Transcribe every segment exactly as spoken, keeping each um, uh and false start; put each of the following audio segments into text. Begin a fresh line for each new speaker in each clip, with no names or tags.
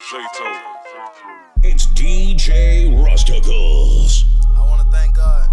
It's D J Rusticles.
I want to thank God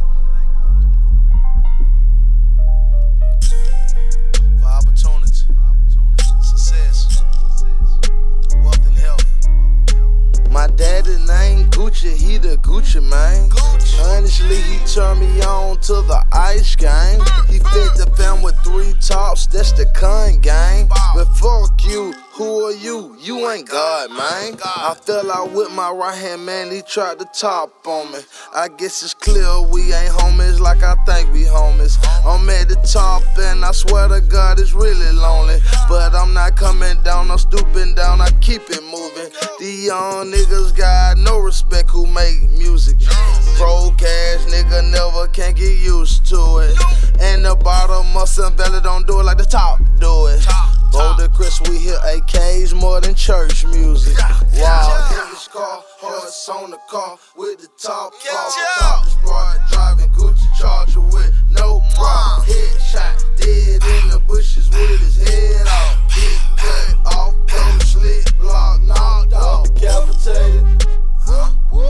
for opportunity, success, wealth and health. My daddy named Gucci, he the Gucci man. Honestly, he turned me on to the ice game. He fed the fam with three tops, that's the Kun gang. But fuck you, who are you? You ain't God, man. I fell out with my right hand man, he tried to top on me. I guess it's clear we ain't homies like I think we homies. I'm at the top and I swear to God it's really lonely. But I'm not coming down, I'm stooping down, I keep it moving. These young niggas got no respect who make music. Broke ass nigga never can get used to it. And the bottom of some belly don't do it like the top do it. Boulder Chris, we hear A Ks more than church music. Wow. In this car, horse on the car with the top off. Top is broad, driving Gucci Charger with no problem. Headshot, dead in the bushes with his head off. Get cut off, throw slit, block, knocked off. Decapitated. Huh?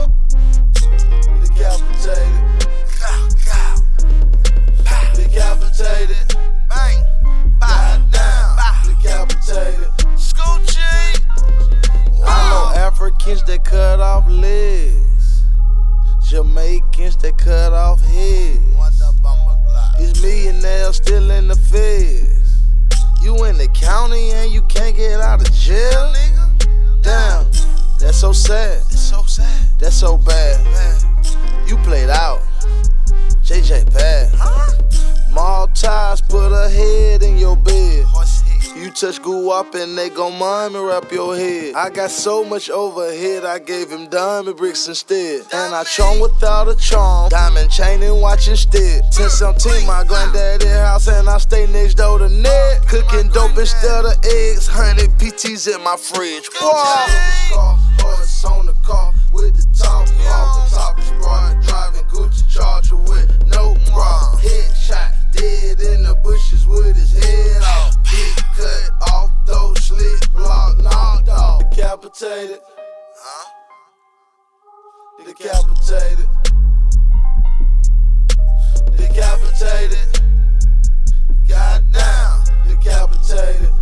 Decapitated. Decapitated. Bang. Goddamn. Decapitated. Scoochie. I know Africans that cut off legs, Jamaicans that cut off heads. These millionaires still in the feds. You in the county and you can't get out of jail. Damn, that's so sad. That's so bad. You played out. J J bad. Maltese put a head in your bed. You touch goo up and they gon' mind me wrap your head. I got so much overhead, I gave him diamond bricks instead. And I charm without a charm, diamond chain and watch instead. ten seventeen, my granddaddy house and I stay next door to Ned. Cooking dope instead of eggs, honey P Ts in my fridge. Wow. Horse on the car with the top off. The top is broad, driving Gucci Charger with no problem. Headshot, dead in the bushes with his head off. Get cut off, throw slit, block, knocked off. Decapitated. Huh? Decapitated. Decapitated. Goddamn. Decapitated.